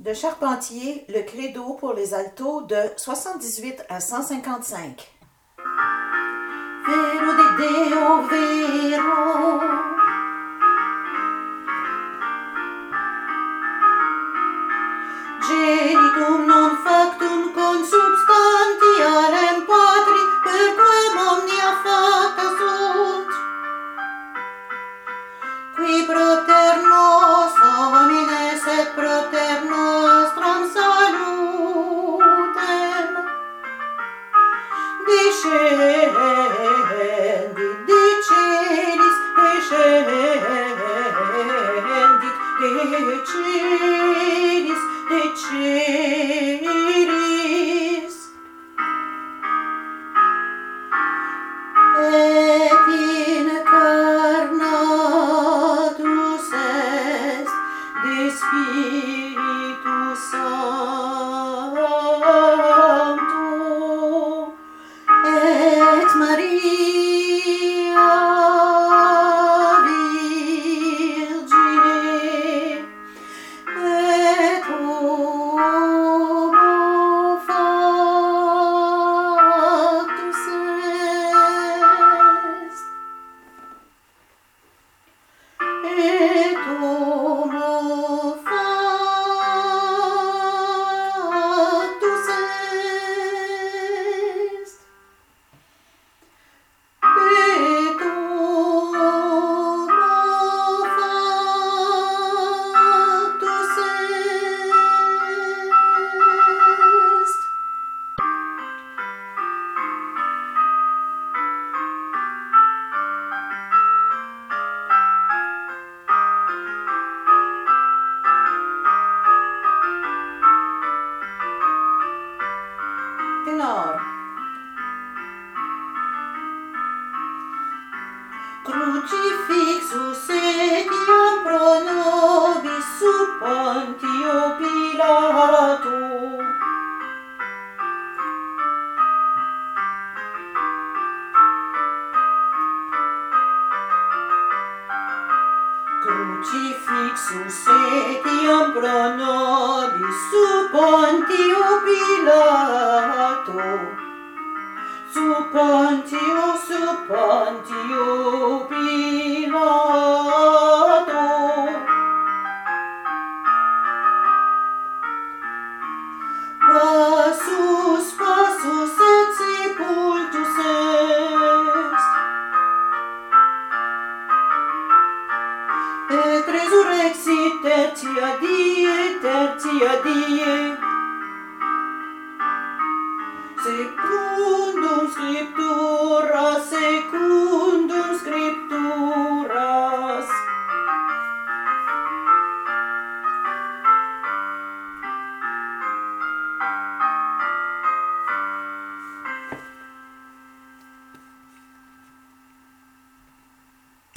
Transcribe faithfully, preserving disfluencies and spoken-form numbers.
de Charpentier, le credo pour les altos de soixante-dix-huit à cent cinquante-cinq. Vero de Deo vero, genitum non factum consubstantialem patri per quem omnia facta sunt, qui propter nos homines et propter nostram salutem descendit de celis, descendit de celis, de celis, et incarnatus est de Spiritus Sancto, et Maria Virgine, et homo factus est, et homo factus est, et homo factus est. Tenor. Crucifixus etiam pro nobis sub Pontio Pilato, Crucifixus etiam pro nobis sub Pontio Pilato, sub Pontio, sub Pontio Pilato, passus, passus et sepultus est, et resurrexit tertia die, tertia die,